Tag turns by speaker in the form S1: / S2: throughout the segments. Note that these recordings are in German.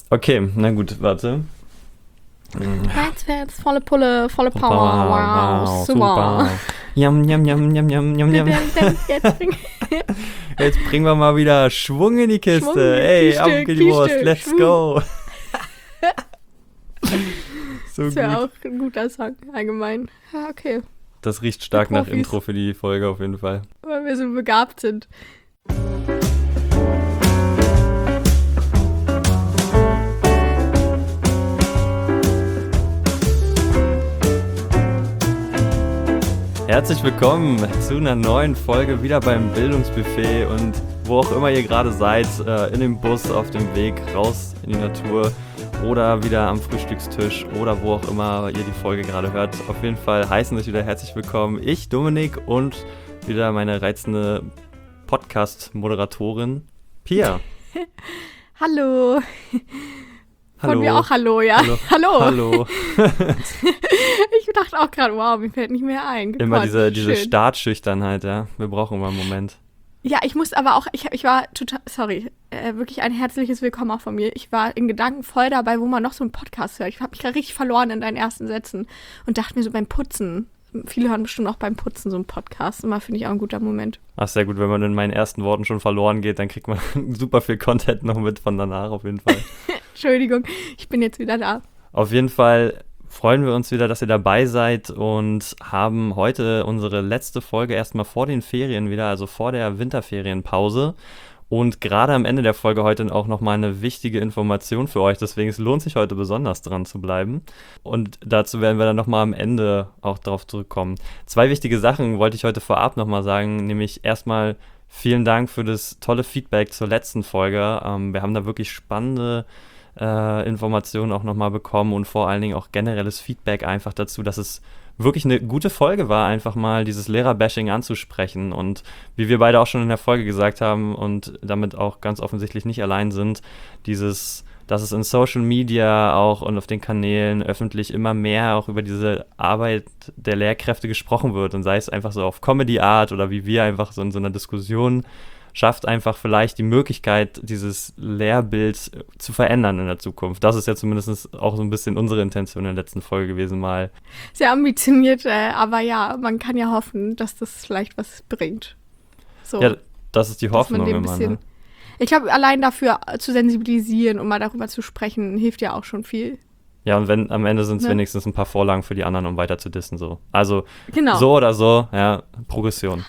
S1: Okay, na gut, warte.
S2: Heizfans, volle Pulle, volle Power. Wow, super.
S1: Yum, yum, yum, yum, yum, yum, yum. Jetzt bringen wir mal wieder Schwung in die Kiste.
S2: Schwung in die
S1: Ey,
S2: Kiste,
S1: ab geht die Wurst,
S2: Kiste,
S1: let's
S2: Schwung.
S1: go. So
S2: Das wäre
S1: gut.
S2: auch ein guter Song, allgemein. Ja, okay.
S1: Das riecht stark
S2: Die
S1: nach
S2: Profis.
S1: Intro für die Folge auf jeden Fall.
S2: Weil wir so begabt sind.
S1: Herzlich willkommen zu einer neuen Folge wieder beim Bildungsbuffet und wo auch immer ihr gerade seid, in dem Bus, auf dem Weg raus in die Natur oder wieder am Frühstückstisch oder wo auch immer ihr die Folge gerade hört. Auf jeden Fall heißen euch wieder herzlich willkommen. Ich, Dominik, und wieder meine reizende Podcast-Moderatorin Pia.
S2: Hallo. Von
S1: Hallo.
S2: mir auch Hallo, ja.
S1: Hallo. Hallo.
S2: Ich dachte auch gerade, wow, mir fällt nicht mehr ein.
S1: Immer diese
S2: Schön.
S1: Startschüchternheit, ja. Wir brauchen immer einen Moment.
S2: Ja, ich muss aber auch, ich war total, sorry, wirklich ein herzliches Willkommen auch von mir. Ich war in Gedanken voll dabei, wo man noch so einen Podcast hört. Ich habe mich gerade richtig verloren in deinen ersten Sätzen und dachte mir so beim Putzen. Viele hören bestimmt auch beim Putzen so einen Podcast. Immer finde ich auch ein guter Moment.
S1: Ach, sehr gut. Wenn man in meinen ersten Worten schon verloren geht, dann kriegt man super viel Content noch mit von danach auf jeden Fall.
S2: Entschuldigung, ich bin jetzt wieder da.
S1: Auf jeden Fall freuen wir uns wieder, dass ihr dabei seid und haben heute unsere letzte Folge erstmal vor den Ferien wieder, also vor der Winterferienpause. Und gerade am Ende der Folge heute auch nochmal eine wichtige Information für euch. Deswegen es lohnt sich heute besonders dran zu bleiben. Und dazu werden wir dann nochmal am Ende auch drauf zurückkommen. 2 wichtige Sachen wollte ich heute vorab nochmal sagen. Nämlich erstmal vielen Dank für das tolle Feedback zur letzten Folge. Wir haben da wirklich spannende Informationen auch nochmal bekommen und vor allen Dingen auch generelles Feedback einfach dazu, dass es wirklich eine gute Folge war, einfach mal dieses Lehrerbashing anzusprechen und wie wir beide auch schon in der Folge gesagt haben und damit auch ganz offensichtlich nicht allein sind, dass es in Social Media auch und auf den Kanälen öffentlich immer mehr auch über diese Arbeit der Lehrkräfte gesprochen wird und sei es einfach so auf Comedy-Art oder wie wir einfach so in so einer Diskussion schafft einfach vielleicht die Möglichkeit, dieses Lehrbild zu verändern in der Zukunft. Das ist ja zumindest auch so ein bisschen unsere Intention in der letzten Folge gewesen mal.
S2: Sehr ambitioniert, aber ja, man kann ja hoffen, dass das vielleicht was bringt. So,
S1: Ja, das ist die Hoffnung
S2: dem
S1: immer.
S2: bisschen-
S1: Ne?
S2: Ich glaube, allein dafür zu sensibilisieren und mal darüber zu sprechen, hilft ja auch schon viel.
S1: Ja, und wenn am Ende sind es
S2: Ne?
S1: wenigstens ein paar Vorlagen für die anderen, um weiter zu dissen. So. Also
S2: Genau.
S1: so oder so, ja, Progression.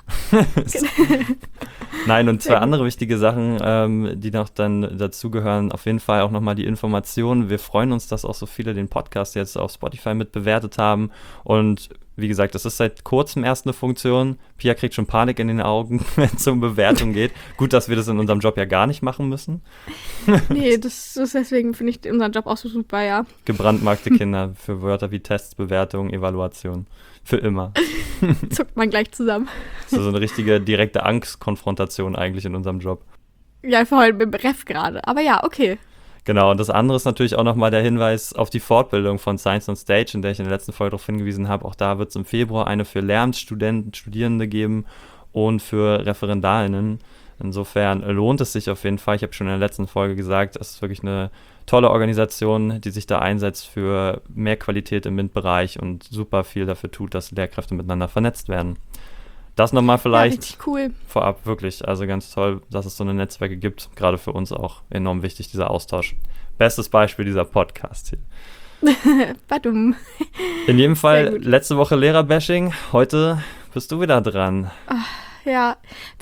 S1: Nein, und 2
S2: Sehr gut.
S1: andere wichtige Sachen, die noch dann dazugehören, auf jeden Fall auch nochmal die Informationen. Wir freuen uns, dass auch so viele den Podcast jetzt auf Spotify mit bewertet haben. Und wie gesagt, das ist seit kurzem erst eine Funktion. Pia kriegt schon Panik in den Augen, wenn es um Bewertung geht. Gut, dass wir das in unserem Job ja gar nicht machen müssen.
S2: Nee, das ist deswegen finde ich unseren Job auch so super, ja.
S1: Gebrandmarkte Kinder für Wörter wie Tests, Bewertung, Evaluation. Für immer.
S2: Zuckt man gleich zusammen.
S1: So eine richtige direkte Angstkonfrontation eigentlich in unserem Job.
S2: Ja, vor allem im Ref gerade. Aber ja, okay.
S1: Genau, und das andere ist natürlich auch nochmal der Hinweis auf die Fortbildung von Science on Stage, in der ich in der letzten Folge darauf hingewiesen habe. Auch da wird es im Februar eine für Lehramtsstudenten, Studierende geben und für ReferendarInnen. Insofern lohnt es sich auf jeden Fall. Ich habe schon in der letzten Folge gesagt, es ist wirklich eine tolle Organisation, die sich da einsetzt für mehr Qualität im MINT-Bereich und super viel dafür tut, dass Lehrkräfte miteinander vernetzt werden. Das nochmal
S2: Ja,
S1: vielleicht
S2: richtig cool.
S1: vorab, wirklich. Also ganz toll, dass es so eine Netzwerke gibt. Gerade für uns auch enorm wichtig, dieser Austausch. Bestes Beispiel dieser Podcast hier.
S2: Badum.
S1: In jedem
S2: Sehr
S1: Fall
S2: gut.
S1: letzte Woche Lehrerbashing. Heute bist du wieder dran.
S2: Ja,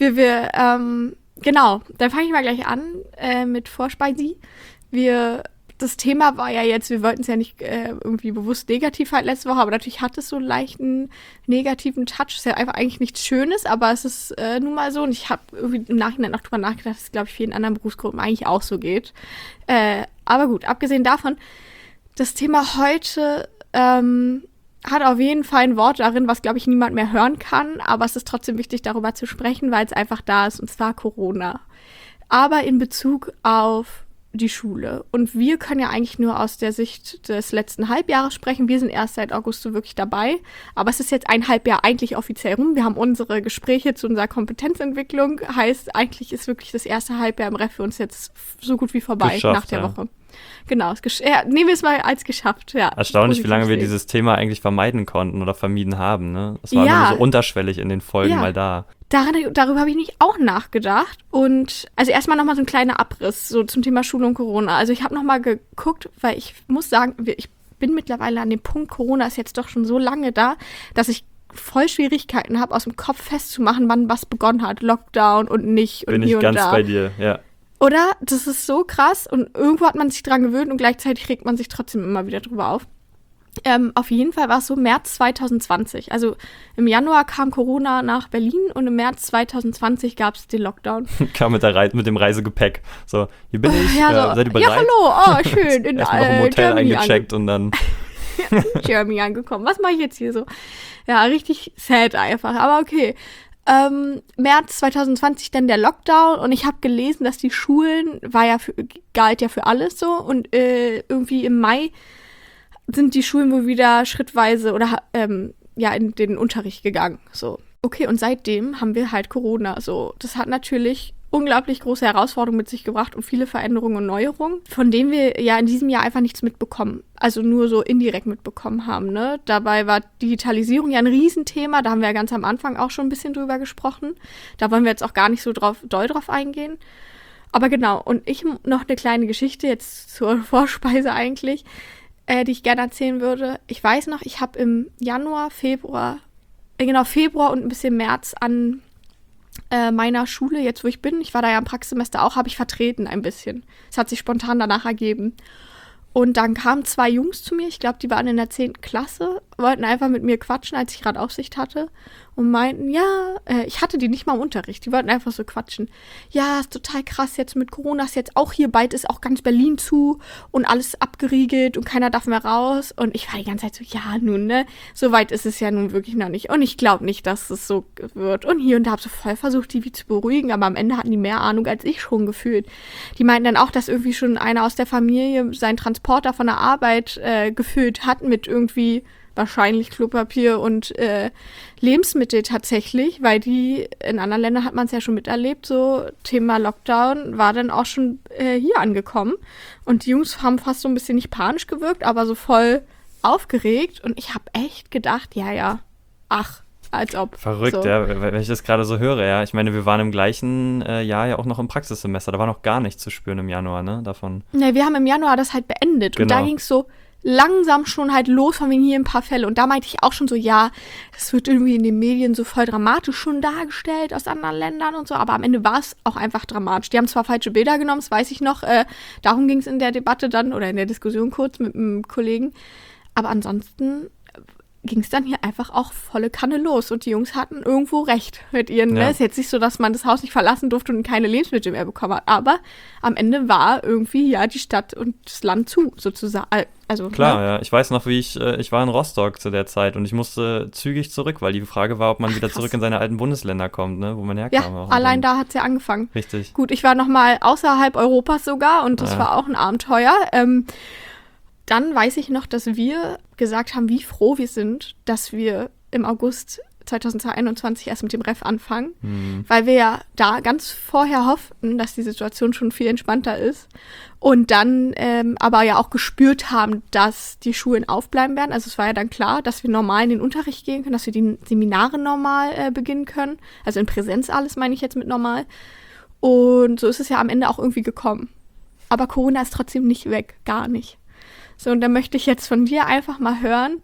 S2: genau, dann fange ich mal gleich an mit Vorspeisi. Das Thema war ja jetzt, wir wollten es ja nicht irgendwie bewusst negativ halt letzte Woche, aber natürlich hat es so einen leichten negativen Touch. Ist ja einfach eigentlich nichts Schönes, aber es ist nun mal so und ich habe irgendwie im Nachhinein noch drüber nachgedacht, dass es, glaube ich, vielen anderen Berufsgruppen eigentlich auch so geht. Aber gut, abgesehen davon, das Thema heute hat auf jeden Fall ein Wort darin, was, glaube ich, niemand mehr hören kann, aber es ist trotzdem wichtig, darüber zu sprechen, weil es einfach da ist, und zwar Corona. Aber in Bezug auf die Schule. Und wir können ja eigentlich nur aus der Sicht des letzten Halbjahres sprechen. Wir sind erst seit August so wirklich dabei. Aber es ist jetzt ein Halbjahr eigentlich offiziell rum. Wir haben unsere Gespräche zu unserer Kompetenzentwicklung. Heißt, eigentlich ist wirklich das erste Halbjahr im Ref für uns jetzt so gut wie vorbei
S1: Geschafft,
S2: nach der
S1: ja.
S2: Woche. Genau, nehmen wir es mal als geschafft. Ja,
S1: Erstaunlich, wie lange wir
S2: sehen.
S1: dieses Thema eigentlich vermeiden konnten oder vermieden haben. Ne? Es war nur so unterschwellig in den Folgen mal da.
S2: Darüber habe ich nicht auch nachgedacht. Und also erstmal nochmal so ein kleiner Abriss so zum Thema Schule und Corona. Also ich habe nochmal geguckt, weil ich muss sagen, ich bin mittlerweile an dem Punkt, Corona ist jetzt doch schon so lange da, dass ich voll Schwierigkeiten habe, aus dem Kopf festzumachen, wann was begonnen hat. Lockdown und nicht und
S1: bin
S2: hier
S1: ich ganz
S2: und da.
S1: Bei dir, ja.
S2: Oder? Das ist so krass und irgendwo hat man sich dran gewöhnt und gleichzeitig regt man sich trotzdem immer wieder drüber auf. Auf jeden Fall war es so März 2020. Also im Januar kam Corona nach Berlin und im März 2020 gab es den Lockdown.
S1: Kam mit dem Reisegepäck. So, hier bin ich,
S2: so,
S1: seid ihr bereit?
S2: Ja, hallo, schön.
S1: Erstmal noch im Hotel
S2: Germany
S1: eingecheckt und dann
S2: in Germany angekommen. Was mache ich jetzt hier so? Ja, richtig sad einfach, aber okay. März 2020 dann der Lockdown und ich habe gelesen, dass die Schulen, galt ja für alles so und irgendwie im Mai sind die Schulen wohl wieder schrittweise oder in den Unterricht gegangen. So. Okay, und seitdem haben wir halt Corona. So. Das hat natürlich unglaublich große Herausforderungen mit sich gebracht und viele Veränderungen und Neuerungen, von denen wir ja in diesem Jahr einfach nichts mitbekommen. Also nur so indirekt mitbekommen haben. Ne? Dabei war Digitalisierung ja ein Riesenthema. Da haben wir ja ganz am Anfang auch schon ein bisschen drüber gesprochen. Da wollen wir jetzt auch gar nicht so doll drauf eingehen. Aber genau, und ich noch eine kleine Geschichte jetzt zur Vorspeise eigentlich, die ich gerne erzählen würde. Ich weiß noch, ich habe im Februar und ein bisschen März an meiner Schule, jetzt wo ich bin, ich war da ja im Praxissemester auch, habe ich vertreten ein bisschen. Es hat sich spontan danach ergeben. Und dann kamen 2 Jungs zu mir, ich glaube, die waren in der 10. Klasse, wollten einfach mit mir quatschen, als ich gerade Aufsicht hatte und meinten, ich hatte die nicht mal im Unterricht, die wollten einfach so quatschen. Ja, ist total krass jetzt mit Corona, ist jetzt auch hier, bald ist auch ganz Berlin zu und alles abgeriegelt und keiner darf mehr raus. Und ich war die ganze Zeit so, ja nun, ne, so weit ist es ja nun wirklich noch nicht. Und ich glaube nicht, dass es so wird. Und hier und da habe ich so voll versucht, die wie zu beruhigen, aber am Ende hatten die mehr Ahnung als ich schon gefühlt. Die meinten dann auch, dass irgendwie schon einer aus der Familie seinen Transporter von der Arbeit gefüllt hat mit irgendwie wahrscheinlich Klopapier und Lebensmittel tatsächlich, weil in anderen Ländern hat man es ja schon miterlebt, so Thema Lockdown war dann auch schon hier angekommen und die Jungs haben fast so ein bisschen nicht panisch gewirkt, aber so voll aufgeregt und ich habe echt gedacht, als ob.
S1: Verrückt,
S2: so.
S1: Ja, wenn ich das gerade so höre, ja. Ich meine, wir waren im gleichen Jahr ja auch noch im Praxissemester, da war noch gar nichts zu spüren im Januar, ne, davon.
S2: Ne, wir haben im Januar das halt beendet
S1: Genau.
S2: Und da ging es so langsam schon halt los, von wegen hier ein paar Fälle. Und da meinte ich auch schon so, ja, das wird irgendwie in den Medien so voll dramatisch schon dargestellt aus anderen Ländern und so, aber am Ende war es auch einfach dramatisch. Die haben zwar falsche Bilder genommen, das weiß ich noch, darum ging es in der Debatte dann oder in der Diskussion kurz mit einem Kollegen, aber ansonsten ging es dann hier einfach auch volle Kanne los und die Jungs hatten irgendwo recht mit ihren, ne? Es ist jetzt nicht so, dass man das Haus nicht verlassen durfte und keine Lebensmittel mehr bekommen hat, aber am Ende war irgendwie ja die Stadt und das Land zu, sozusagen. Also,
S1: klar, ja. Ich weiß noch, wie ich war in Rostock zu der Zeit und ich musste zügig zurück, weil die Frage war, ob man wieder zurück in seine alten Bundesländer kommt, ne, wo man herkam.
S2: Ja, allein da hat es ja angefangen.
S1: Richtig.
S2: Gut, ich war noch mal außerhalb Europas sogar und das war auch ein Abenteuer. Dann weiß ich noch, dass wir gesagt haben, wie froh wir sind, dass wir im August 2021 erst mit dem Ref anfangen, weil wir ja da ganz vorher hofften, dass die Situation schon viel entspannter ist und dann aber ja auch gespürt haben, dass die Schulen aufbleiben werden. Also es war ja dann klar, dass wir normal in den Unterricht gehen können, dass wir die Seminare normal beginnen können, also in Präsenz alles meine ich jetzt mit normal und so ist es ja am Ende auch irgendwie gekommen. Aber Corona ist trotzdem nicht weg, gar nicht. So, und da möchte ich jetzt von dir einfach mal hören,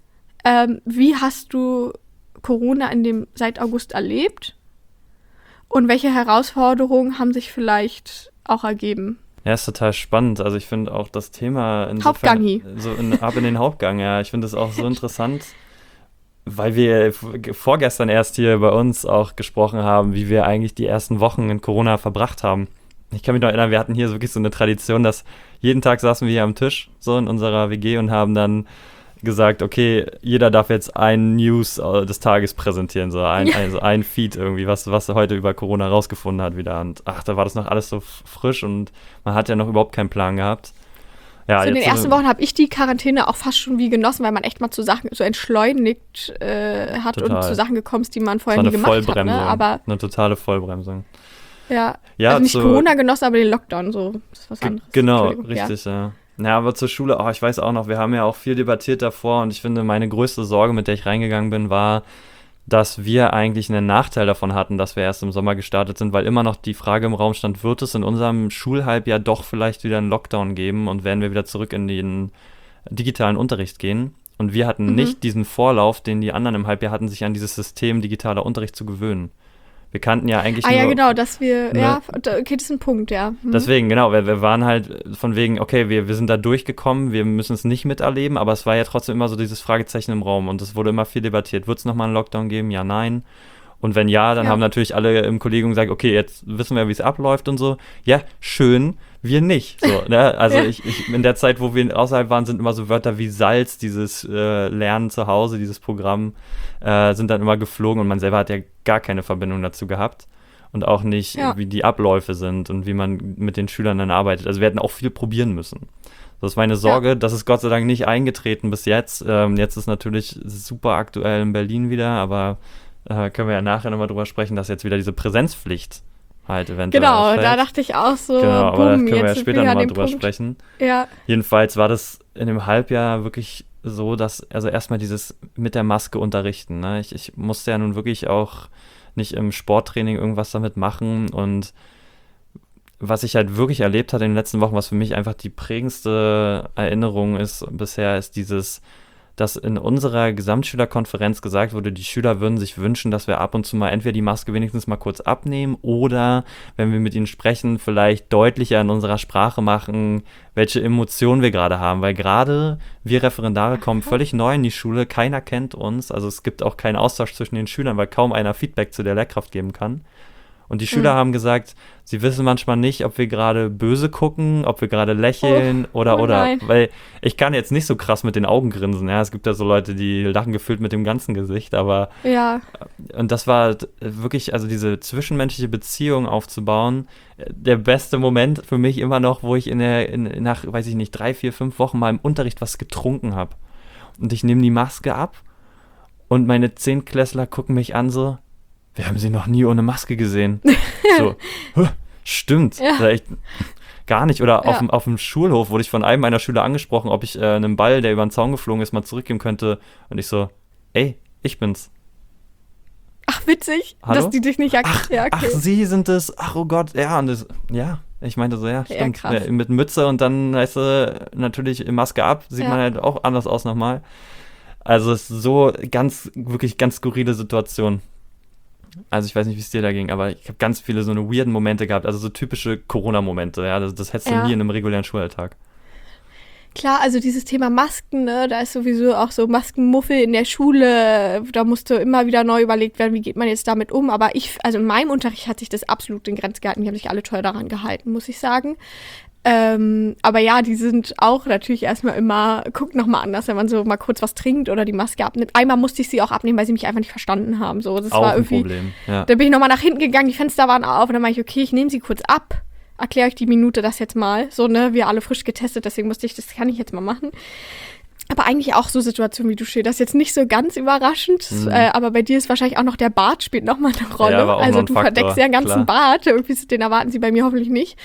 S2: wie hast du Corona seit August erlebt und welche Herausforderungen haben sich vielleicht auch ergeben?
S1: Ja, ist total spannend. Also ich finde auch das Thema
S2: Hauptgang hier.
S1: Ab in den Hauptgang, ja. Ich finde das auch so interessant, weil wir vorgestern erst hier bei uns auch gesprochen haben, wie wir eigentlich die ersten Wochen in Corona verbracht haben. Ich kann mich noch erinnern, wir hatten hier so wirklich so eine Tradition, dass jeden Tag saßen wir hier am Tisch, so in unserer WG und haben dann gesagt, okay, jeder darf jetzt ein News des Tages präsentieren, so ein Feed irgendwie, was er heute über Corona rausgefunden hat wieder. Und da war das noch alles so frisch und man hat ja noch überhaupt keinen Plan gehabt. Ja,
S2: so in den ersten Wochen habe ich die Quarantäne auch fast schon wie genossen, weil man echt mal zu Sachen so entschleunigt hat
S1: total.
S2: Und zu Sachen gekommen ist, die man vorher nie gemacht hat. Ne? Aber
S1: eine totale
S2: ja, also nicht Corona genossen, aber den Lockdown, so, das ist was anderes.
S1: Genau, richtig, ja. Ja, aber zur Schule, ich weiß auch noch, wir haben ja auch viel debattiert davor und ich finde, meine größte Sorge, mit der ich reingegangen bin, war, dass wir eigentlich einen Nachteil davon hatten, dass wir erst im Sommer gestartet sind, weil immer noch die Frage im Raum stand, wird es in unserem Schulhalbjahr doch vielleicht wieder einen Lockdown geben und werden wir wieder zurück in den digitalen Unterricht gehen? Und wir hatten nicht diesen Vorlauf, den die anderen im Halbjahr hatten, sich an dieses System digitaler Unterricht zu gewöhnen. Wir kannten ja eigentlich
S2: ja,
S1: nur,
S2: genau, dass wir,
S1: ne,
S2: ja, okay, das ist ein Punkt, ja.
S1: deswegen, genau, wir waren halt von wegen, okay, wir sind da durchgekommen, wir müssen es nicht miterleben, aber es war ja trotzdem immer so dieses Fragezeichen im Raum und es wurde immer viel debattiert. Wird es nochmal einen Lockdown geben? Ja, nein. Und wenn ja, dann
S2: Ja.
S1: haben natürlich alle im Kollegium gesagt, okay, jetzt wissen wir, wie es abläuft und so. Ja, schön, wir nicht. So, ne? Also
S2: Ja.
S1: ich in der Zeit, wo wir außerhalb waren, sind immer so Wörter wie Salz, dieses Lernen zu Hause, dieses Programm, sind dann immer geflogen und man selber hat ja gar keine Verbindung dazu gehabt. Und auch nicht,
S2: Ja.
S1: wie die Abläufe sind und wie man mit den Schülern dann arbeitet. Also wir hätten auch viel probieren müssen. Das war eine Sorge, das ist Gott sei Dank nicht eingetreten bis jetzt. Jetzt ist natürlich super aktuell in Berlin wieder, aber können wir ja nachher nochmal drüber sprechen, dass jetzt wieder diese Präsenzpflicht halt eventuell
S2: Genau,
S1: ausfällt.
S2: da dachte ich auch so,
S1: Genau, aber da
S2: bumm,
S1: können wir ja
S2: jetzt sind
S1: später
S2: wir an
S1: nochmal
S2: dem
S1: drüber
S2: Punkt.
S1: sprechen.
S2: Ja,
S1: Jedenfalls war das in dem Halbjahr wirklich so, dass, also erstmal dieses mit der Maske unterrichten, ne? Ich musste ja nun wirklich auch nicht im Sporttraining irgendwas damit machen und was ich halt wirklich erlebt hatte in den letzten Wochen, was für mich einfach die prägendste Erinnerung ist bisher, ist dieses, dass in unserer Gesamtschülerkonferenz gesagt wurde, die Schüler würden sich wünschen, dass wir ab und zu mal entweder die Maske wenigstens mal kurz abnehmen oder, wenn wir mit ihnen sprechen, vielleicht deutlicher in unserer Sprache machen, welche Emotionen wir gerade haben. Weil gerade wir Referendare kommen völlig neu in die Schule, keiner kennt uns, also es gibt auch keinen Austausch zwischen den Schülern, weil kaum einer Feedback zu der Lehrkraft geben kann. Und die Schüler haben gesagt, sie wissen manchmal nicht, ob wir gerade böse gucken, ob wir gerade lächeln oder.
S2: nein.
S1: Weil ich kann jetzt nicht so krass mit den Augen grinsen. Ja, es gibt ja so Leute, die lachen gefühlt mit dem ganzen Gesicht. Aber
S2: ja,
S1: und das war wirklich, also diese zwischenmenschliche Beziehung aufzubauen, der beste Moment für mich immer noch, wo ich nach, weiß ich nicht, 3, 4, 5 Wochen mal im Unterricht was getrunken habe. Und ich nehme die Maske ab und meine Zehntklässler gucken mich an so, wir haben sie noch nie ohne Maske gesehen. So, stimmt.
S2: Ja.
S1: Echt, gar nicht. Oder
S2: Ja.
S1: auf dem Schulhof wurde ich von einem meiner Schüler angesprochen, ob ich einen Ball, der über den Zaun geflogen ist, mal zurückgeben könnte. Und ich so, ey, ich bin's.
S2: ach witzig,
S1: Hallo?
S2: dass die dich nicht ja,
S1: Ach,
S2: okay.
S1: Sie sind es. Ach, oh Gott. Ja, und ich meinte so, ja,
S2: Ja,
S1: stimmt.
S2: krass.
S1: Mit Mütze und dann, weißt du, natürlich Maske ab, sieht
S2: Ja.
S1: man halt auch anders aus nochmal. Also es ist so wirklich ganz skurrile Situation. Also ich weiß nicht, wie es dir da ging, aber ich habe ganz viele so eine weirden Momente gehabt, also so typische Corona-Momente, ja, das hättest du
S2: Ja.
S1: nie in einem regulären Schulalltag.
S2: Klar, also dieses Thema Masken, ne, da ist sowieso auch so Maskenmuffel in der Schule, da musste immer wieder neu überlegt werden, wie geht man jetzt damit um, aber also in meinem Unterricht hat sich das absolut in Grenzen gehalten, die haben sich alle toll daran gehalten, muss ich sagen. Aber ja, die sind auch natürlich erstmal immer, guckt nochmal anders, wenn man so mal kurz was trinkt oder die Maske abnimmt. Einmal musste ich sie auch abnehmen, weil sie mich einfach nicht verstanden haben. So, das
S1: Auch
S2: war
S1: ein
S2: irgendwie,
S1: Problem, ja.
S2: da bin ich nochmal nach hinten gegangen, die Fenster waren auf und dann meinte ich, okay, ich nehme sie kurz ab, erkläre euch die Minute das jetzt mal. So, ne, wir alle frisch getestet, deswegen musste ich, das kann ich jetzt mal machen. Aber eigentlich auch so Situationen, wie du schilderst, jetzt nicht so ganz überraschend, aber bei dir ist wahrscheinlich auch noch der Bart spielt nochmal eine Rolle.
S1: Ja, war auch
S2: also
S1: noch ein
S2: du
S1: Faktor,
S2: verdeckst ja einen ganzen
S1: klar.
S2: Bart, irgendwie, den erwarten sie bei mir hoffentlich nicht.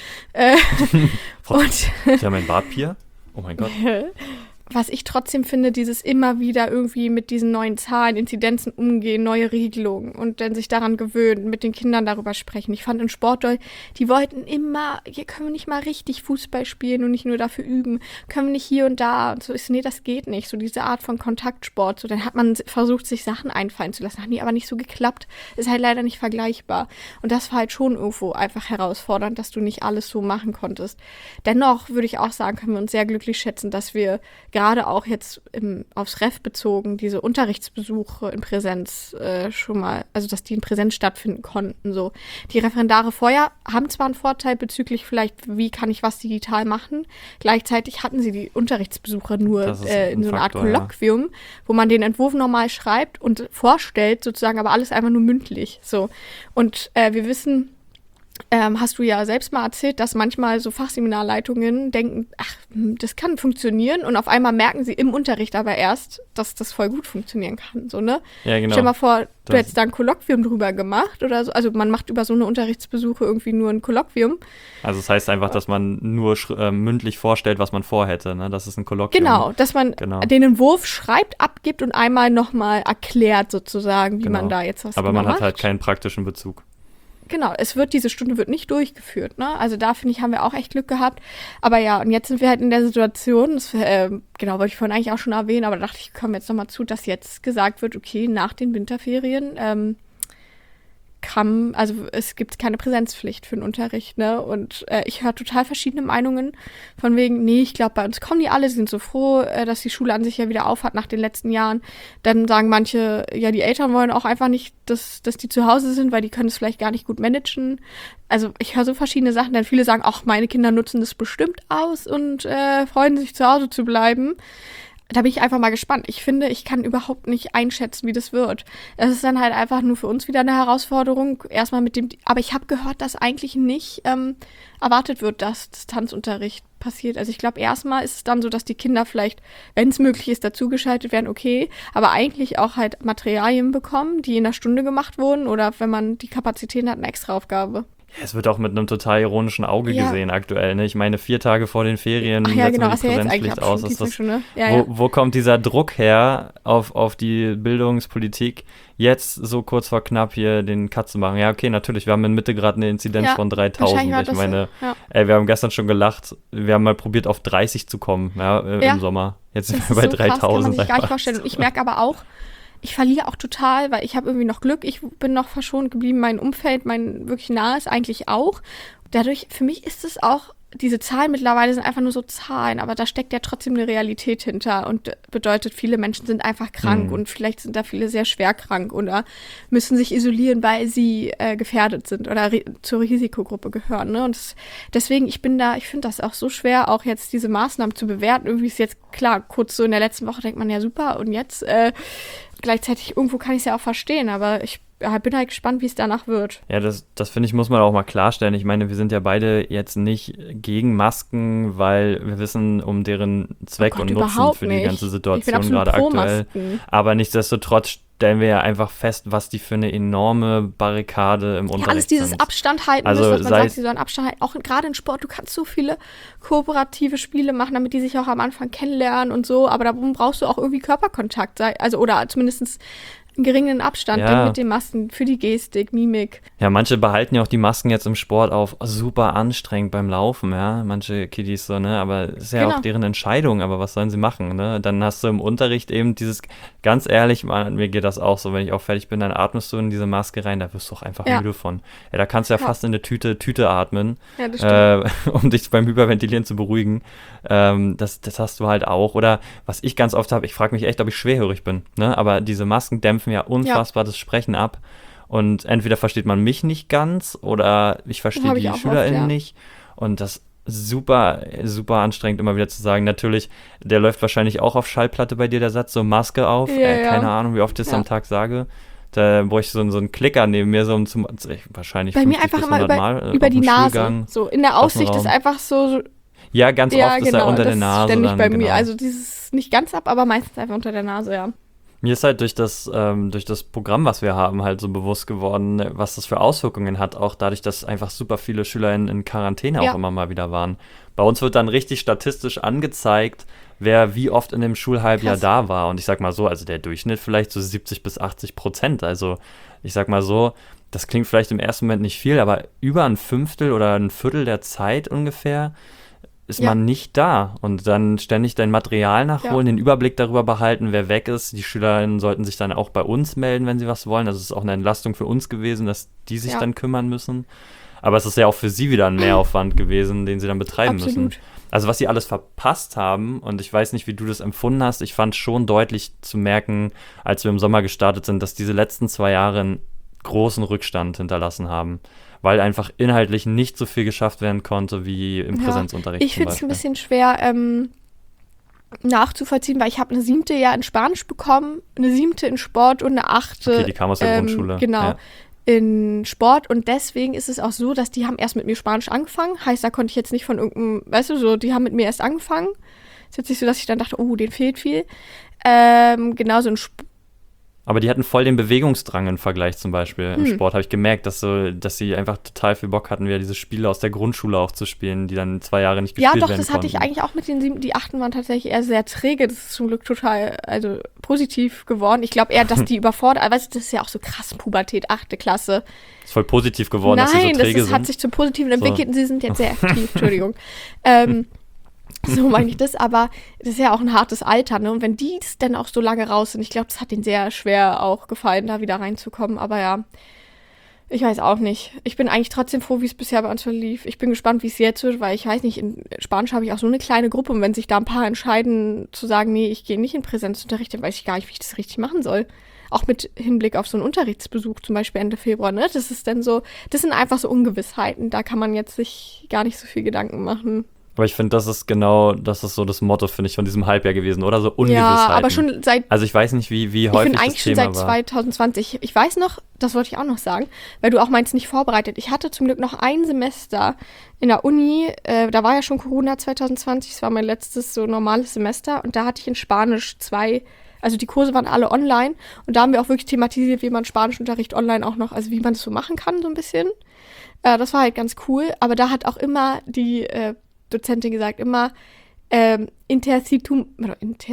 S2: Und
S1: Ich habe mein Bartpier. Oh mein Gott.
S2: was ich trotzdem finde, dieses immer wieder irgendwie mit diesen neuen Zahlen, Inzidenzen umgehen, neue Regelungen und dann sich daran gewöhnen, mit den Kindern darüber sprechen. Ich fand in Sportdoll, die wollten immer, hier können wir nicht mal richtig Fußball spielen und nicht nur dafür üben, können wir nicht hier und da und so ist, nee, das geht nicht, so diese Art von Kontaktsport, so dann hat man versucht, sich Sachen einfallen zu lassen, hat die aber nicht so geklappt, ist halt leider nicht vergleichbar und das war halt schon irgendwo einfach herausfordernd, dass du nicht alles so machen konntest. Dennoch würde ich auch sagen, können wir uns sehr glücklich schätzen, dass wir gerade auch jetzt aufs Ref bezogen, diese Unterrichtsbesuche in Präsenz schon mal, also dass die in Präsenz stattfinden konnten. So. Die Referendare vorher haben zwar einen Vorteil bezüglich vielleicht, wie kann ich was digital machen, gleichzeitig hatten sie die Unterrichtsbesuche nur
S1: Das ist ein
S2: in so einer Art
S1: Faktor, ja.
S2: Kolloquium, wo man den Entwurf normal schreibt und vorstellt, sozusagen, aber alles einfach nur mündlich. So. Und wir wissen, hast du ja selbst mal erzählt, dass manchmal so Fachseminarleitungen denken, ach, das kann funktionieren und auf einmal merken sie im Unterricht aber erst, dass das voll gut funktionieren kann, so, ne?
S1: Ja, genau.
S2: Stell dir mal vor, du hättest da ein Kolloquium drüber gemacht oder so, also man macht über so eine Unterrichtsbesuche irgendwie nur ein Kolloquium.
S1: Also das heißt einfach, dass man nur mündlich vorstellt, was man vorhätte, ne? Das ist ein Kolloquium.
S2: Genau, dass man den Entwurf schreibt, abgibt und einmal nochmal erklärt sozusagen, wie man da jetzt was
S1: aber
S2: genau
S1: man hat
S2: macht.
S1: halt keinen praktischen Bezug.
S2: Genau, diese Stunde wird nicht durchgeführt, ne? Also da, finde ich, haben wir auch echt Glück gehabt. Aber ja, und jetzt sind wir halt in der Situation, das, genau, wollte ich vorhin eigentlich auch schon erwähnen, aber da dachte ich, komme jetzt nochmal zu, dass jetzt gesagt wird, okay, nach den Winterferien also es gibt keine Präsenzpflicht für den Unterricht, ne? Und ich höre total verschiedene Meinungen von wegen, nee, ich glaube, bei uns kommen die alle, sind so froh, dass die Schule an sich ja wieder aufhat nach den letzten Jahren. Dann sagen manche, ja, die Eltern wollen auch einfach nicht, dass die zu Hause sind, weil die können es vielleicht gar nicht gut managen. Also ich höre so verschiedene Sachen, denn viele sagen, ach, meine Kinder nutzen das bestimmt aus und freuen sich, zu Hause zu bleiben. Da bin ich einfach mal gespannt. Ich finde, ich kann überhaupt nicht einschätzen, wie das wird. Es ist dann halt einfach nur für uns wieder eine Herausforderung. Erstmal aber ich habe gehört, dass eigentlich nicht erwartet wird, dass Distanzunterricht passiert. Also ich glaube, erstmal ist es dann so, dass die Kinder vielleicht, wenn es möglich ist, dazugeschaltet werden, okay, aber eigentlich auch halt Materialien bekommen, die in der Stunde gemacht wurden oder wenn man die Kapazitäten hat, eine Extraaufgabe.
S1: Ja, es wird auch mit einem total ironischen Auge gesehen aktuell. Ne? Ich meine, 4 Tage vor den Ferien setzen wir die Präsenzpflicht aus. Wo kommt dieser Druck her auf die Bildungspolitik, jetzt so kurz vor knapp hier den Cut zu machen? Ja, okay, natürlich, wir haben in Mitte gerade eine Inzidenz von 3000. Ich meine, wir haben gestern schon gelacht, wir haben mal probiert, auf 30 zu kommen im Sommer. Jetzt sind wir bei 3000. Krass, kann man sich gar nicht vorstellen.
S2: Und ich merke aber auch, ich verliere auch total, weil ich habe irgendwie noch Glück, ich bin noch verschont geblieben, mein Umfeld, mein wirklich nahes eigentlich auch. Dadurch, für mich ist es auch, diese Zahlen mittlerweile sind einfach nur so Zahlen, aber da steckt ja trotzdem eine Realität hinter und bedeutet, viele Menschen sind einfach krank und vielleicht sind da viele sehr schwer krank oder müssen sich isolieren, weil sie gefährdet sind oder zur Risikogruppe gehören. Ne? Und deswegen, ich finde das auch so schwer, auch jetzt diese Maßnahmen zu bewerten. Irgendwie ist jetzt, klar, kurz so in der letzten Woche denkt man ja super und jetzt gleichzeitig, irgendwo kann ich es ja auch verstehen, aber ich bin halt gespannt, wie es danach wird.
S1: Ja, das finde ich, muss man auch mal klarstellen. Ich meine, wir sind ja beide jetzt nicht gegen Masken, weil wir wissen um deren Zweck und Nutzen für die ganze Situation gerade aktuell. Masken. Aber nichtsdestotrotz stellen wir ja einfach fest, was die für eine enorme Barrikade im Unterricht sind.
S2: Alles dieses Abstand halten,
S1: also
S2: was man sagt, sie sollen Abstand halten. Auch gerade in Sport, du kannst so viele kooperative Spiele machen, damit die sich auch am Anfang kennenlernen und so, aber darum brauchst du auch irgendwie Körperkontakt, also oder zumindest einen geringen Abstand mit den Masken für die Gestik, Mimik.
S1: Ja, manche behalten ja auch die Masken jetzt im Sport auf, super anstrengend beim Laufen, ja, manche Kiddies so, ne, aber ist ja auch deren Entscheidung, aber was sollen sie machen, ne, dann hast du im Unterricht eben dieses, ganz ehrlich, mir geht das auch so, wenn ich auch fertig bin, dann atmest du in diese Maske rein, da wirst du auch einfach müde von. Ja, da kannst du ja fast in eine Tüte atmen, um dich beim Hyperventilieren zu beruhigen, das hast du halt auch, oder was ich ganz oft habe, ich frage mich echt, ob ich schwerhörig bin, ne, aber diese Masken dämpfen ja unfassbar das Sprechen ab. Und entweder versteht man mich nicht ganz oder ich verstehe die SchülerInnen nicht. Und das super, super anstrengend immer wieder zu sagen. Natürlich, der läuft wahrscheinlich auch auf Schallplatte bei dir, der Satz, so Maske auf. Keine Ahnung, wie oft ich das am Tag sage. Da brauche ich so einen Klicker neben mir, wahrscheinlich
S2: bei mir einfach immer über die Nase. So in der Aussicht ist einfach so.
S1: Ja, ganz oft ist er unter der Nase.
S2: Ständig dann, bei mir. Also dieses nicht ganz ab, aber meistens einfach unter der Nase, ja.
S1: Mir ist halt durch das Programm, was wir haben, halt so bewusst geworden, was das für Auswirkungen hat, auch dadurch, dass einfach super viele Schüler in Quarantäne auch immer mal wieder waren. Bei uns wird dann richtig statistisch angezeigt, wer wie oft in dem Schulhalbjahr da war. Und ich sag mal so, also der Durchschnitt vielleicht so 70-80%. Also ich sag mal so, das klingt vielleicht im ersten Moment nicht viel, aber über ein Fünftel oder ein Viertel der Zeit ungefähr ist man nicht da und dann ständig dein Material nachholen, den Überblick darüber behalten, wer weg ist. Die SchülerInnen sollten sich dann auch bei uns melden, wenn sie was wollen. Also es ist auch eine Entlastung für uns gewesen, dass die sich dann kümmern müssen. Aber es ist ja auch für sie wieder ein Mehraufwand gewesen, den sie dann betreiben müssen. Also was sie alles verpasst haben, und ich weiß nicht, wie du das empfunden hast, ich fand schon deutlich zu merken, als wir im Sommer gestartet sind, dass diese letzten 2 Jahre einen großen Rückstand hinterlassen haben, weil einfach inhaltlich nicht so viel geschafft werden konnte wie im Präsenzunterricht.
S2: Ich finde es ein bisschen schwer nachzuvollziehen, weil ich habe eine 7. ja in Spanisch bekommen, eine 7. in Sport und eine 8.
S1: Okay, die kam aus der Grundschule.
S2: Genau. in Sport und deswegen ist es auch so, dass die haben erst mit mir Spanisch angefangen. Heißt, da konnte ich jetzt nicht von irgendeinem, weißt du, so, die haben mit mir erst angefangen. Ist jetzt nicht so, dass ich dann dachte, oh, denen fehlt viel. Genauso in
S1: Aber die hatten voll den Bewegungsdrang im Vergleich zum Beispiel im Sport. Habe ich gemerkt, dass sie einfach total viel Bock hatten, wieder diese Spiele aus der Grundschule auch zu spielen, die dann 2 Jahre nicht gespielt werden konnten.
S2: Ja, doch, das hatte ich eigentlich auch mit den 7. Die 8. waren tatsächlich eher sehr träge. Das ist zum Glück total, also positiv geworden. Ich glaube eher, dass die überfordert, weißt du, das ist ja auch so krass, Pubertät, 8. Klasse.
S1: Ist voll positiv geworden, dass sie so träge sind.
S2: Nein, hat sich zum Positiven entwickelt und sie sind jetzt sehr aktiv, Entschuldigung. So meine ich das, aber das ist ja auch ein hartes Alter, ne? Und wenn die dann auch so lange raus sind, ich glaube, das hat denen sehr schwer auch gefallen, da wieder reinzukommen. Aber ja, ich weiß auch nicht. Ich bin eigentlich trotzdem froh, wie es bisher bei uns verlief. Ich bin gespannt, wie es jetzt wird, weil ich weiß nicht, in Spanisch habe ich auch so eine kleine Gruppe und wenn sich da ein paar entscheiden zu sagen, nee, ich gehe nicht in Präsenzunterricht, dann weiß ich gar nicht, wie ich das richtig machen soll. Auch mit Hinblick auf so einen Unterrichtsbesuch, zum Beispiel Ende Februar, ne? Das ist dann so, das sind einfach so Ungewissheiten. Da kann man jetzt sich gar nicht so viel Gedanken machen.
S1: Aber ich finde, das ist so das Motto, finde ich, von diesem Halbjahr gewesen, oder? So Ungewissheiten.
S2: Ja, aber schon seit...
S1: Also ich weiß nicht, wie häufig das Thema war. Ich finde eigentlich schon seit
S2: 2020. Ich weiß noch, das wollte ich auch noch sagen, weil du auch meinst, nicht vorbereitet. Ich hatte zum Glück noch ein Semester in der Uni, da war ja schon Corona 2020, das war mein letztes so normales Semester und da hatte ich in Spanisch 2, also die Kurse waren alle online und da haben wir auch wirklich thematisiert, wie man Spanischunterricht online auch noch, also wie man das so machen kann, so ein bisschen. Das war halt ganz cool, aber da hat auch immer die Dozentin gesagt, immer Incertidumbre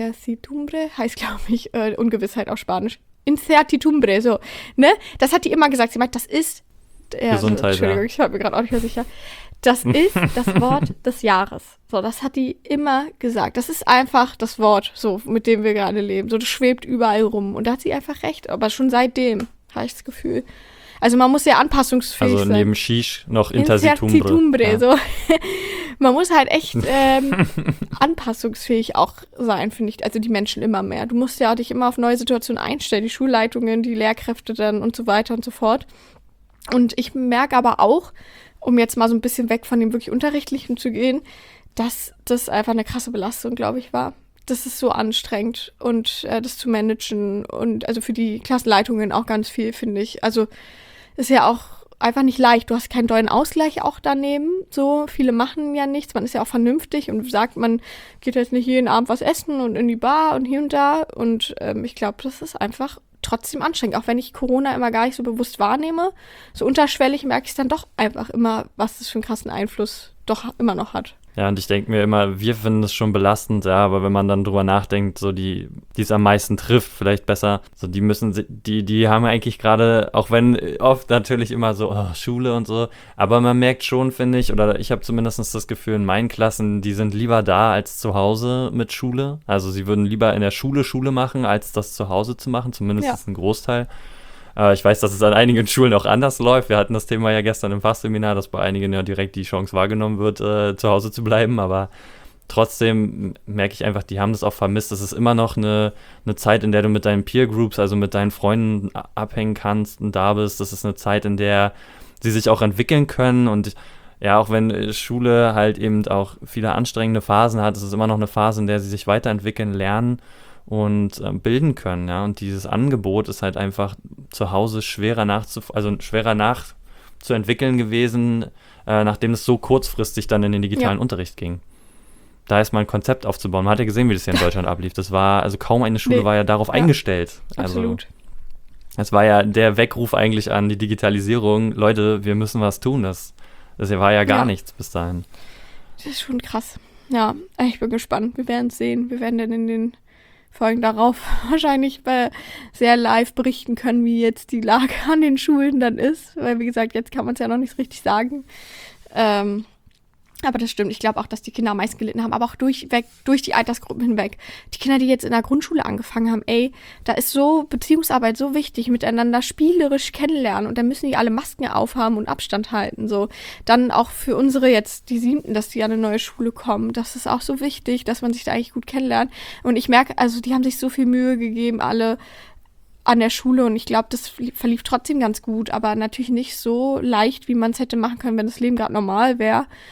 S2: heißt, glaube ich, Ungewissheit auf Spanisch. Incertidumbre, so, ne? Das hat die immer gesagt. Sie meint, das ist
S1: Gesundheit,
S2: Entschuldigung, ich war mir gerade auch nicht mehr sicher. Das ist das Wort des Jahres. So, das hat die immer gesagt. Das ist einfach das Wort, so, mit dem wir gerade leben. So, das schwebt überall rum. Und da hat sie einfach recht. Aber schon seitdem habe ich das Gefühl. Also man muss ja anpassungsfähig sein.
S1: Also neben Shish noch Incertidumbre.
S2: Ja. So. Man muss halt echt anpassungsfähig auch sein, finde ich. Also die Menschen immer mehr. Du musst ja dich immer auf neue Situationen einstellen. Die Schulleitungen, die Lehrkräfte dann und so weiter und so fort. Und ich merke aber auch, um jetzt mal so ein bisschen weg von dem wirklich Unterrichtlichen zu gehen, dass das einfach eine krasse Belastung, glaube ich, war. Das ist so anstrengend und das zu managen und also für die Klassenleitungen auch ganz viel, finde ich. Also ist ja auch einfach nicht leicht. Du hast keinen dollen Ausgleich auch daneben. So, viele machen ja nichts. Man ist ja auch vernünftig und sagt, man geht jetzt nicht jeden Abend was essen und in die Bar und hier und da. Und ich glaube, das ist einfach trotzdem anstrengend. Auch wenn ich Corona immer gar nicht so bewusst wahrnehme, so unterschwellig merke ich es dann doch einfach immer, was das für einen krassen Einfluss doch immer noch hat.
S1: Ja, und ich denke mir immer, wir finden es schon belastend, ja, aber wenn man dann drüber nachdenkt, so die es am meisten trifft, vielleicht besser, so die haben eigentlich gerade, auch wenn oft natürlich immer so, Schule und so, aber man merkt schon, finde ich, oder ich habe zumindest das Gefühl in meinen Klassen, die sind lieber da als zu Hause mit Schule. Also sie würden lieber in der Schule machen, als das zu Hause zu machen, zumindest ist ein Großteil. Ich weiß, dass es an einigen Schulen auch anders läuft. Wir hatten das Thema ja gestern im Fachseminar, dass bei einigen ja direkt die Chance wahrgenommen wird, zu Hause zu bleiben. Aber trotzdem merke ich einfach, die haben das auch vermisst. Es ist immer noch eine Zeit, in der du mit deinen Peer Groups, also mit deinen Freunden abhängen kannst und da bist. Das ist eine Zeit, in der sie sich auch entwickeln können. Und ja, auch wenn Schule halt eben auch viele anstrengende Phasen hat, ist es immer noch eine Phase, in der sie sich weiterentwickeln, lernen und bilden können, ja, und dieses Angebot ist halt einfach zu Hause schwerer nachzuentwickeln gewesen, nachdem es so kurzfristig dann in den digitalen Unterricht ging. Da ist mal ein Konzept aufzubauen. Man hat ja gesehen, wie das hier in Deutschland ablief. Das war, also kaum eine Schule war ja darauf eingestellt.
S2: Absolut.
S1: Also, es war ja der Weckruf eigentlich an die Digitalisierung. Leute, wir müssen was tun. Das war ja gar nichts bis dahin.
S2: Das ist schon krass. Ja, ich bin gespannt. Wir werden es sehen. Wir werden dann in den Folgen darauf wahrscheinlich sehr live berichten können, wie jetzt die Lage an den Schulen dann ist. Weil, wie gesagt, jetzt kann man es ja noch nicht so richtig sagen. Aber das stimmt. Ich glaube auch, dass die Kinder am meisten gelitten haben. Aber auch durch die Altersgruppen hinweg. Die Kinder, die jetzt in der Grundschule angefangen haben, da ist so Beziehungsarbeit so wichtig, miteinander spielerisch kennenlernen. Und dann müssen die alle Masken aufhaben und Abstand halten. So. Dann auch für unsere jetzt, die 7., dass die an eine neue Schule kommen. Das ist auch so wichtig, dass man sich da eigentlich gut kennenlernt. Und ich merke, also die haben sich so viel Mühe gegeben, alle an der Schule. Und ich glaube, das verlief trotzdem ganz gut. Aber natürlich nicht so leicht, wie man es hätte machen können, wenn das Leben gerade normal wäre.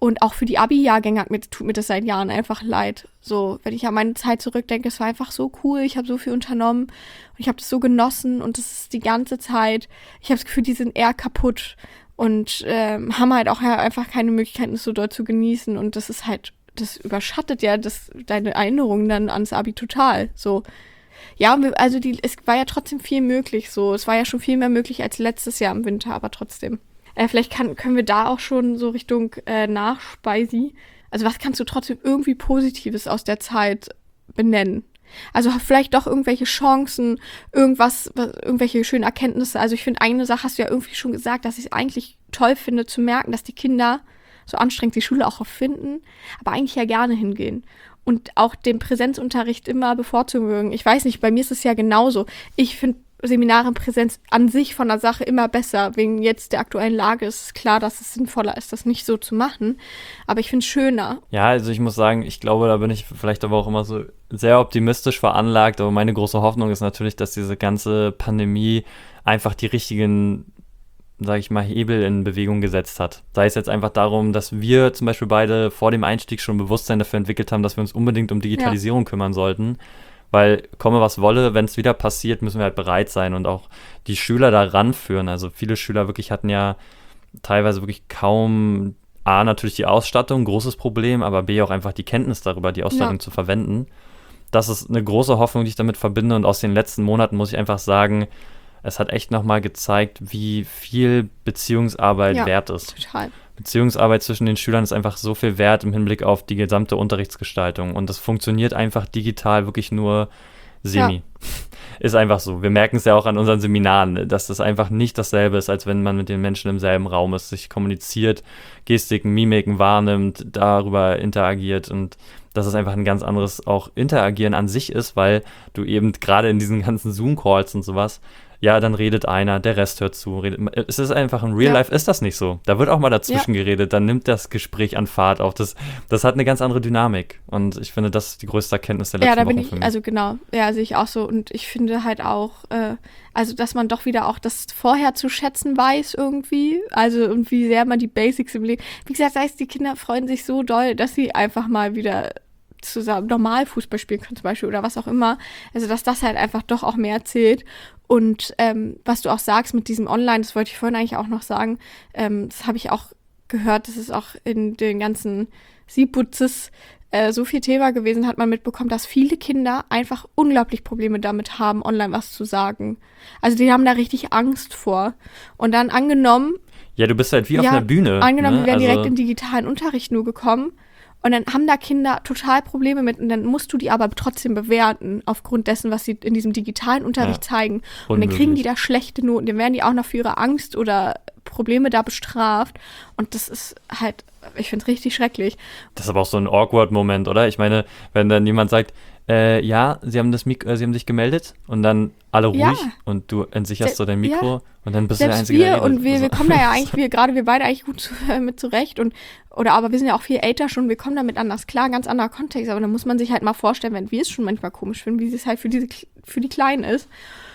S2: Und auch für die Abi-Jahrgänge tut mir das seit Jahren einfach leid. So, wenn ich an meine Zeit zurückdenke, es war einfach so cool, ich habe so viel unternommen und ich habe das so genossen und das ist die ganze Zeit, ich habe das Gefühl, die sind eher kaputt und haben halt auch einfach keine Möglichkeiten, es so doll zu genießen und das ist halt, das überschattet ja deine Erinnerungen dann ans Abi total, so. Ja, es war ja trotzdem viel möglich, so. Es war ja schon viel mehr möglich als letztes Jahr im Winter, aber trotzdem. Vielleicht können wir da auch schon so Richtung Nachspeisi. Also was kannst du trotzdem irgendwie Positives aus der Zeit benennen? Also vielleicht doch irgendwelche Chancen, irgendwelche schönen Erkenntnisse. Also ich finde, eine Sache hast du ja irgendwie schon gesagt, dass ich es eigentlich toll finde zu merken, dass die Kinder, so anstrengend die Schule auch finden, aber eigentlich ja gerne hingehen. Und auch den Präsenzunterricht immer bevorzugen mögen. Ich weiß nicht, bei mir ist es ja genauso. Ich finde Seminare in Präsenz an sich von der Sache immer besser. Wegen jetzt der aktuellen Lage ist es klar, dass es sinnvoller ist, das nicht so zu machen. Aber ich finde es schöner.
S1: Ja, also ich muss sagen, ich glaube, da bin ich vielleicht aber auch immer so sehr optimistisch veranlagt. Aber meine große Hoffnung ist natürlich, dass diese ganze Pandemie einfach die richtigen, sage ich mal, Hebel in Bewegung gesetzt hat. Sei es jetzt einfach darum, dass wir zum Beispiel beide vor dem Einstieg schon Bewusstsein dafür entwickelt haben, dass wir uns unbedingt um Digitalisierung kümmern sollten. Weil, komme was wolle, wenn es wieder passiert, müssen wir halt bereit sein und auch die Schüler da ranführen. Also viele Schüler wirklich hatten ja teilweise wirklich kaum, A, natürlich die Ausstattung, großes Problem, aber B, auch einfach die Kenntnis darüber, die Ausstattung zu verwenden. Das ist eine große Hoffnung, die ich damit verbinde und aus den letzten Monaten muss ich einfach sagen, es hat echt nochmal gezeigt, wie viel Beziehungsarbeit wert ist.
S2: Total.
S1: Beziehungsarbeit zwischen den Schülern ist einfach so viel wert im Hinblick auf die gesamte Unterrichtsgestaltung. Und das funktioniert einfach digital wirklich nur semi. Ja. Ist einfach so. Wir merken es ja auch an unseren Seminaren, dass das einfach nicht dasselbe ist, als wenn man mit den Menschen im selben Raum ist, sich kommuniziert, Gestiken, Mimiken wahrnimmt, darüber interagiert und dass es einfach ein ganz anderes auch Interagieren an sich ist, weil du eben gerade in diesen ganzen Zoom-Calls und sowas, ja, dann redet einer, der Rest hört zu. Es ist einfach, in Real Life ist das nicht so. Da wird auch mal dazwischen geredet, dann nimmt das Gespräch an Fahrt auf. Das hat eine ganz andere Dynamik. Und ich finde, das ist die größte Erkenntnis der letzten Wochen für mich.
S2: Also genau, ja, sehe ich auch so. Und ich finde halt auch, also dass man doch wieder auch das vorher zu schätzen weiß irgendwie. Also und wie sehr man die Basics im Leben. Wie gesagt, sei es, die Kinder freuen sich so doll, dass sie einfach mal wieder zusammen normal Fußball spielen können zum Beispiel oder was auch immer. Also dass das halt einfach doch auch mehr zählt. Und was du auch sagst mit diesem Online, das wollte ich vorhin eigentlich auch noch sagen, das habe ich auch gehört, das ist auch in den ganzen Sieputzes so viel Thema gewesen, hat man mitbekommen, dass viele Kinder einfach unglaublich Probleme damit haben, online was zu sagen. Also die haben da richtig Angst vor. Und dann angenommen...
S1: Ja, du bist halt wie auf einer Bühne.
S2: Angenommen, wir wären direkt in digitalen Unterricht nur gekommen. Und dann haben da Kinder total Probleme mit und dann musst du die aber trotzdem bewerten aufgrund dessen, was sie in diesem digitalen Unterricht zeigen. Und dann kriegen die da schlechte Noten, dann werden die auch noch für ihre Angst oder Probleme da bestraft. Und das ist halt, ich finde es richtig schrecklich.
S1: Das ist aber auch so ein Awkward-Moment, oder? Ich meine, wenn dann jemand sagt, ja, Sie haben sich gemeldet und dann alle ruhig und du entsicherst so dein Mikro und dann bist du der Einzige, der redet.
S2: Und wir kommen da ja eigentlich, wir beide eigentlich gut mit zurecht aber wir sind ja auch viel älter schon, wir kommen damit anders klar, ganz anderer Kontext, aber da muss man sich halt mal vorstellen, wenn wir es schon manchmal komisch finden, wie es halt für die Kleinen ist.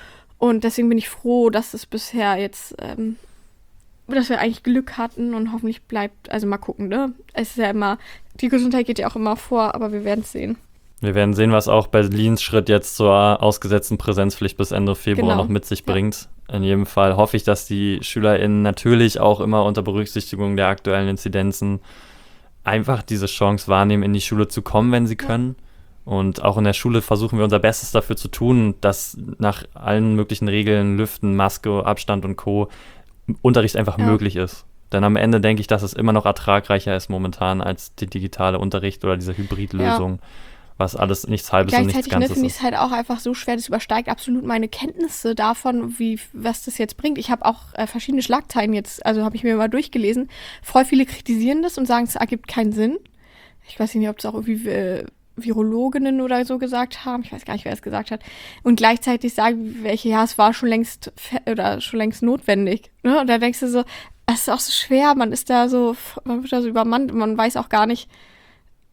S2: Und deswegen bin ich froh, dass es bisher jetzt, dass wir eigentlich Glück hatten und hoffentlich bleibt, also mal gucken, ne? Es ist ja immer, die Gesundheit geht ja auch immer vor, aber wir werden es sehen.
S1: Wir werden sehen, was auch Berlins Schritt jetzt zur ausgesetzten Präsenzpflicht bis Ende Februar noch mit sich bringt. In jedem Fall hoffe ich, dass die SchülerInnen natürlich auch immer unter Berücksichtigung der aktuellen Inzidenzen einfach diese Chance wahrnehmen, in die Schule zu kommen, wenn sie können. Und auch in der Schule versuchen wir unser Bestes dafür zu tun, dass nach allen möglichen Regeln, Lüften, Maske, Abstand und Co. Unterricht einfach möglich ist. Denn am Ende denke ich, dass es immer noch ertragreicher ist momentan als die digitale Unterricht oder diese Hybridlösung. Was alles nichts Halbes und nichts Ganzes ist.
S2: Gleichzeitig finde ich es halt auch einfach so schwer, das übersteigt absolut meine Kenntnisse davon, was das jetzt bringt. Ich habe auch verschiedene Schlagzeilen jetzt, also habe ich mir mal durchgelesen. Voll viele kritisieren das und sagen, es ergibt keinen Sinn. Ich weiß nicht, ob es auch irgendwie Virologinnen oder so gesagt haben. Ich weiß gar nicht, wer es gesagt hat. Und gleichzeitig sagen welche, ja, es war schon längst notwendig. Ne? Und da denkst du so, es ist auch so schwer, man wird da so übermannt, man weiß auch gar nicht,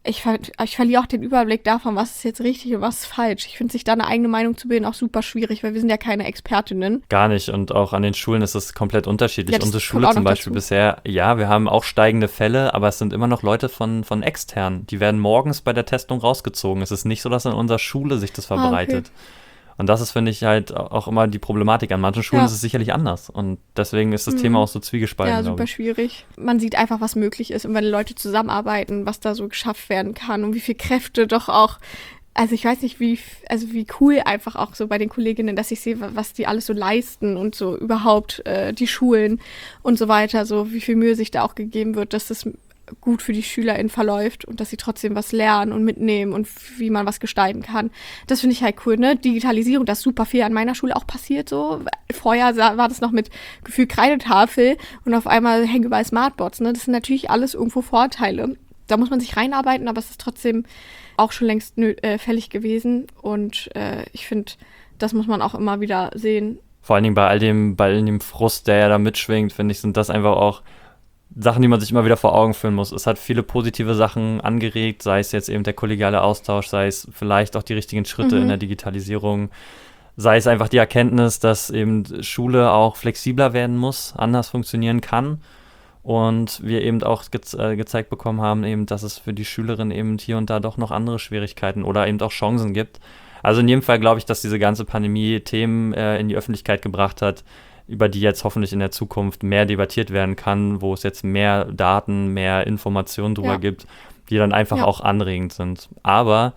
S2: ich verliere auch den Überblick davon, was ist jetzt richtig und was ist falsch. Ich finde, sich da eine eigene Meinung zu bilden, auch super schwierig, weil wir sind ja keine Expertinnen.
S1: Gar nicht. Und auch an den Schulen ist es komplett unterschiedlich.
S2: Ja,
S1: Unsere Schule zum Beispiel bisher, ja, wir haben auch steigende Fälle, aber es sind immer noch Leute von extern. Die werden morgens bei der Testung rausgezogen. Es ist nicht so, dass in unserer Schule sich das verbreitet. Okay. Und das ist, finde ich, halt auch immer die Problematik. An manchen Schulen ist es sicherlich anders. Und deswegen ist das Thema auch so zwiegespalten.
S2: Ja, super schwierig. Man sieht einfach, was möglich ist. Und wenn Leute zusammenarbeiten, was da so geschafft werden kann und wie viel Kräfte doch auch. Also ich weiß nicht, wie cool einfach auch so bei den Kolleginnen, dass ich sehe, was die alles so leisten und so überhaupt die Schulen und so weiter. So wie viel Mühe sich da auch gegeben wird, dass das gut für die SchülerInnen verläuft und dass sie trotzdem was lernen und mitnehmen und wie man was gestalten kann. Das finde ich halt cool, ne? Digitalisierung, das ist super viel an meiner Schule auch passiert so. Vorher war das noch mit gefühlt Kreidetafel und auf einmal hängen überall Smartboards, ne? Das sind natürlich alles irgendwo Vorteile. Da muss man sich reinarbeiten, aber es ist trotzdem auch schon längst fällig gewesen und ich finde, das muss man auch immer wieder sehen.
S1: Vor allen Dingen bei all dem Frust, der ja da mitschwingt, finde ich, sind das einfach auch Sachen, die man sich immer wieder vor Augen führen muss. Es hat viele positive Sachen angeregt, sei es jetzt eben der kollegiale Austausch, sei es vielleicht auch die richtigen Schritte in der Digitalisierung, sei es einfach die Erkenntnis, dass eben Schule auch flexibler werden muss, anders funktionieren kann und wir eben auch gezeigt bekommen haben, eben, dass es für die Schülerin eben hier und da doch noch andere Schwierigkeiten oder eben auch Chancen gibt. Also in jedem Fall glaube ich, dass diese ganze Pandemie Themen in die Öffentlichkeit gebracht hat, über die jetzt hoffentlich in der Zukunft mehr debattiert werden kann, wo es jetzt mehr Daten, mehr Informationen drüber gibt, die dann einfach auch anregend sind. Aber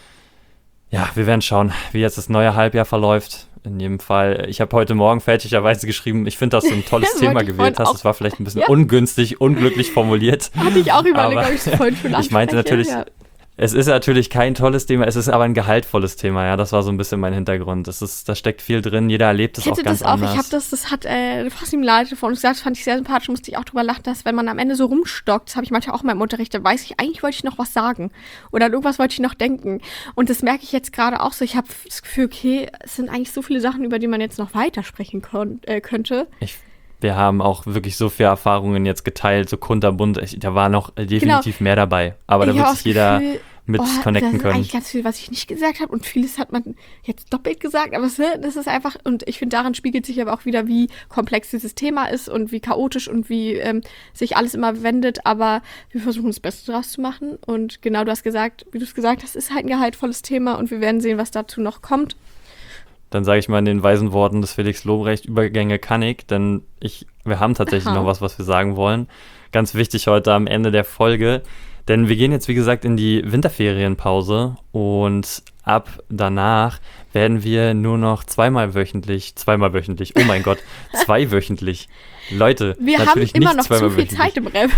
S1: ja, wir werden schauen, wie jetzt das neue Halbjahr verläuft. In jedem Fall, ich habe heute Morgen fälschlicherweise geschrieben, ich finde, dass du ein tolles Thema gewählt hast. Das war vielleicht ein bisschen ungünstig, unglücklich formuliert.
S2: Hatte ich auch überlegt, ob ich es vorhin schon anspreche.
S1: Ich meinte natürlich... Ja. Es ist natürlich kein tolles Thema, es ist aber ein gehaltvolles Thema, ja, das war so ein bisschen mein Hintergrund. Da steckt viel drin, jeder erlebt es auch ganz anders.
S2: Ich habe das hat eine Fachseminarleiterin von uns gesagt, das fand ich sehr sympathisch, musste ich auch drüber lachen, dass wenn man am Ende so rumstockt, das habe ich manchmal auch in meinem Unterricht, dann weiß ich, eigentlich wollte ich noch was sagen oder an irgendwas wollte ich noch denken. Und das merke ich jetzt gerade auch so, ich habe das Gefühl, okay, es sind eigentlich so viele Sachen, über die man jetzt noch weitersprechen könnte.
S1: Wir haben auch wirklich so viele Erfahrungen jetzt geteilt, so kunterbunt. Da war noch definitiv mehr dabei. Aber da wird sich jeder mit connecten können. Das ist
S2: eigentlich ganz viel, was ich nicht gesagt habe. Und vieles hat man jetzt doppelt gesagt. Aber das ist einfach, und ich finde, daran spiegelt sich aber auch wieder, wie komplex dieses Thema ist und wie chaotisch und wie sich alles immer wendet. Aber wir versuchen das Beste draus zu machen. Und genau, wie du es gesagt hast, ist halt ein gehaltvolles Thema. Und wir werden sehen, was dazu noch kommt.
S1: Dann sage ich mal in den weisen Worten des Felix Lobrecht, Übergänge kann ich, denn wir haben tatsächlich noch was wir sagen wollen. Ganz wichtig heute am Ende der Folge, denn wir gehen jetzt, wie gesagt, in die Winterferienpause und ab danach werden wir nur noch zweimal wöchentlich, oh mein Gott, zweiwöchentlich. Leute,
S2: wir
S1: natürlich
S2: haben immer
S1: nicht
S2: noch zu viel Zeit im Rap.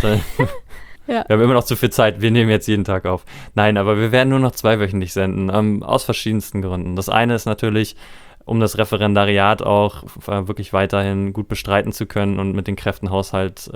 S1: Ja. Wir haben immer noch zu viel Zeit. Wir nehmen jetzt jeden Tag auf. Nein, aber wir werden nur noch zweiwöchentlich senden, aus verschiedensten Gründen. Das eine ist natürlich, um das Referendariat auch wirklich weiterhin gut bestreiten zu können und mit dem Kräftehaushalt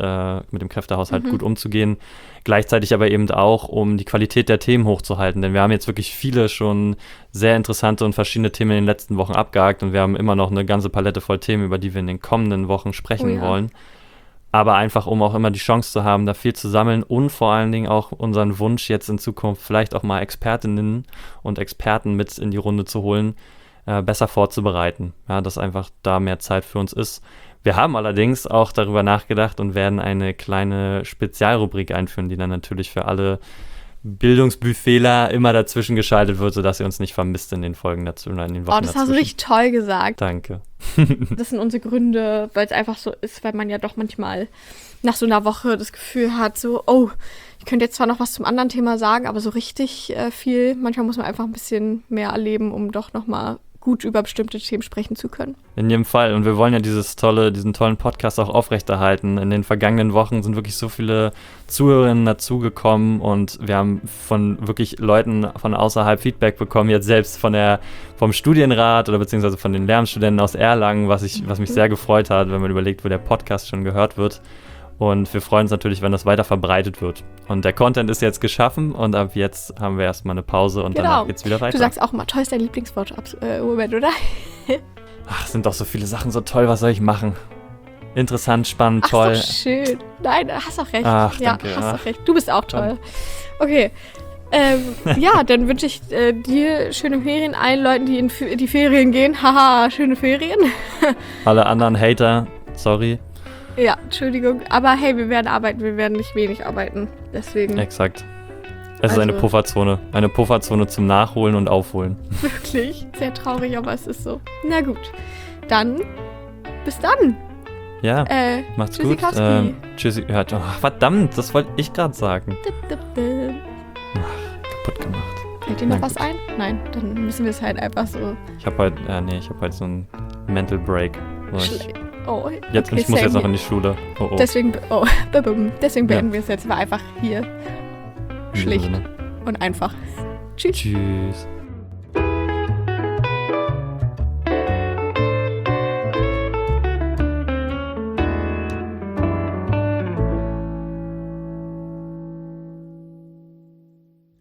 S1: gut umzugehen. Gleichzeitig aber eben auch, um die Qualität der Themen hochzuhalten. Denn wir haben jetzt wirklich viele schon sehr interessante und verschiedene Themen in den letzten Wochen abgehakt und wir haben immer noch eine ganze Palette voll Themen, über die wir in den kommenden Wochen sprechen wollen. Aber einfach, um auch immer die Chance zu haben, da viel zu sammeln und vor allen Dingen auch unseren Wunsch jetzt in Zukunft vielleicht auch mal Expertinnen und Experten mit in die Runde zu holen, besser vorzubereiten. Ja, dass einfach da mehr Zeit für uns ist. Wir haben allerdings auch darüber nachgedacht und werden eine kleine Spezialrubrik einführen, die dann natürlich für alle Bildungsbuffetler immer dazwischen geschaltet wird, sodass ihr uns nicht vermisst in den Folgen dazu oder in den Wochen dazwischen.
S2: Das hast du richtig toll gesagt.
S1: Danke.
S2: Das sind unsere Gründe, weil es einfach so ist, weil man ja doch manchmal nach so einer Woche das Gefühl hat, so, oh, ich könnte jetzt zwar noch was zum anderen Thema sagen, aber so richtig viel, manchmal muss man einfach ein bisschen mehr erleben, um doch nochmal gut über bestimmte Themen sprechen zu können.
S1: In jedem Fall. Und wir wollen ja diesen tollen Podcast auch aufrechterhalten. In den vergangenen Wochen sind wirklich so viele Zuhörerinnen dazugekommen und wir haben von wirklich Leuten von außerhalb Feedback bekommen, jetzt selbst vom Studienrat oder beziehungsweise von den Lehramtsstudenten aus Erlangen, was mich sehr gefreut hat, wenn man überlegt, wo der Podcast schon gehört wird. Und wir freuen uns natürlich, wenn das weiter verbreitet wird. Und der Content ist jetzt geschaffen und ab jetzt haben wir erstmal eine Pause und danach geht's wieder weiter.
S2: Du sagst auch mal, toll ist dein Lieblingswort Moment, oder?
S1: Ach, sind doch so viele Sachen so toll, was soll ich machen? Interessant, spannend, toll.
S2: Ach, schön. Nein, hast auch recht.
S1: Ach, danke.
S2: Ja, hast auch recht. Du bist auch toll. Okay, Ja, dann wünsche ich dir schöne Ferien, allen Leuten, die in die Ferien gehen. Haha, schöne Ferien.
S1: Alle anderen Hater, sorry.
S2: Ja, Entschuldigung. Aber hey, wir werden arbeiten, wir werden nicht wenig arbeiten. Deswegen.
S1: Exakt. Es ist
S2: Also-
S1: eine Pufferzone. Eine Pufferzone zum Nachholen und Aufholen.
S2: Wirklich sehr traurig, aber es ist so. Na gut, dann bis dann.
S1: Ja, macht's gut.
S2: Tschüssikowski.
S1: Tschüssi. Ja, verdammt, das wollte ich gerade sagen.
S2: Dip, dip, dip.
S1: Kaputt gemacht.
S2: Fällt dir noch
S1: Na
S2: was
S1: gut.
S2: ein? Nein, dann müssen wir es halt einfach so.
S1: Ich habe heute so einen Mental Break. So,
S2: Oh,
S1: jetzt,
S2: okay,
S1: ich muss jetzt
S2: same
S1: noch in die Schule. Oh.
S2: Deswegen, deswegen
S1: Ja.
S2: beenden wir es jetzt mal einfach hier.
S1: In diesem
S2: Schlicht
S1: Sinne.
S2: und einfach. Tschüss.
S1: Tschüss.